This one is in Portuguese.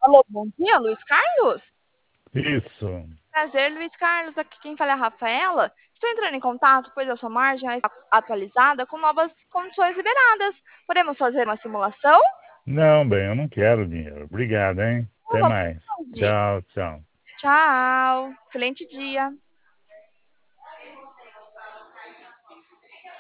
Alô, bom dia, Luiz Carlos? Isso. Prazer, Luiz Carlos. Aqui quem fala é a Rafaela. Estou entrando em contato, pois a sua margem está atualizada com novas condições liberadas. Podemos fazer uma simulação? Não, bem, eu não quero dinheiro. Obrigado, hein? Até Uma mais. pode. Tchau, tchau. Tchau. Excelente dia.